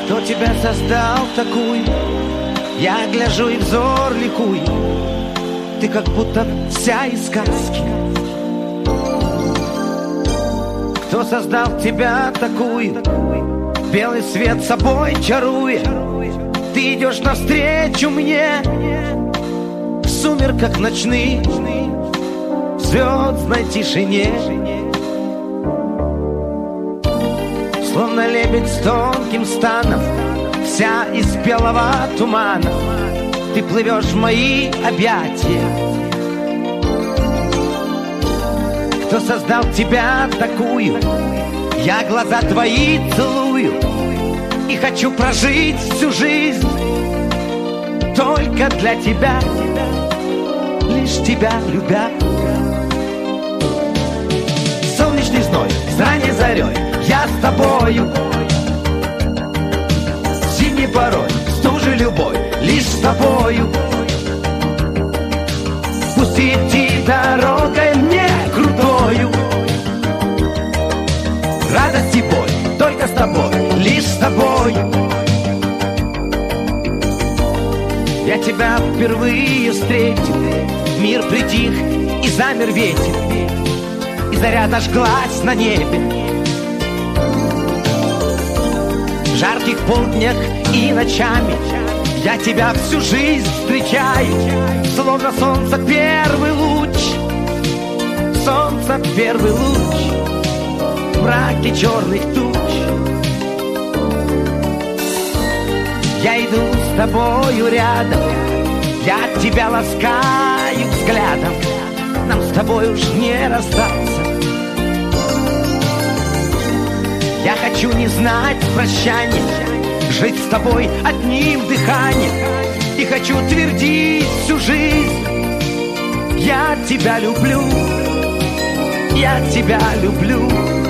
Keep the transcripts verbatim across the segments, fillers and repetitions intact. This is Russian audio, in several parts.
Кто тебя создал такую? Я гляжу и взор ликует. Ты как будто вся из сказки. Кто создал тебя такую? Белый свет собой чаруя. Ты идешь навстречу мне в сумерках ночных, в звездной тишине. Словно лебедь с тонким станом, вся из белого тумана, ты плывешь в мои объятия. Кто создал тебя такую? Я глаза твои целую и хочу прожить всю жизнь только для тебя, лишь тебя любя. Солнечный зной, с ранней зарей я с тобою. Зимний порой, стужи любой, лишь с тобою. Пусть идти дорогой мне крутою, радость и боль, только с тобой, лишь с тобой. Я тебя впервые встретил, мир притих и замер ветер, и заря зажглась на небе. В жарких полднях и ночами я тебя всю жизнь встречаю, словно солнце первый луч, солнце первый луч в мраке черных туч. Я иду с тобою рядом, я тебя ласкаю взглядом, нам с тобой уж не расстаться. Я хочу не знать прощания, жить с тобой одним дыханием, и хочу твердить всю жизнь: я тебя люблю, я тебя люблю.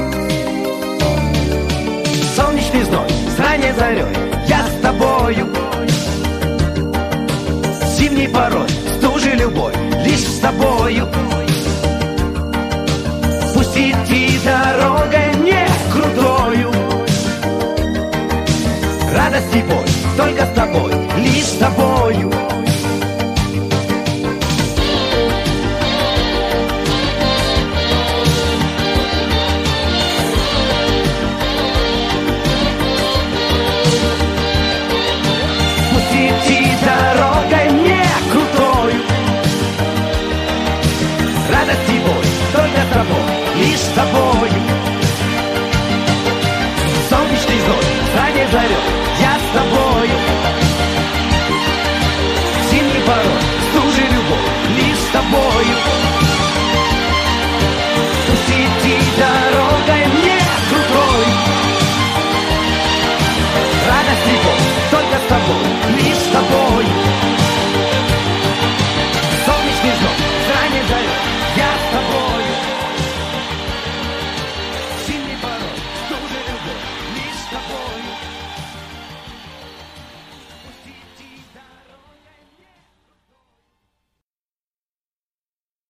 Солнечный зной, с ранней зарей я с тобою. Зимний порой, стужи любой, лишь с тобою. Пусть идти дорогой не крутою, радость и боль, только с тобой, лишь с тобою. Пусть идти дорогой не крутою, радость и боль, только с тобой, лишь с тобою. Солнечный зной, с ранней зарей я с тобою. Зимний порой, стужи любовь, лишь с тобою.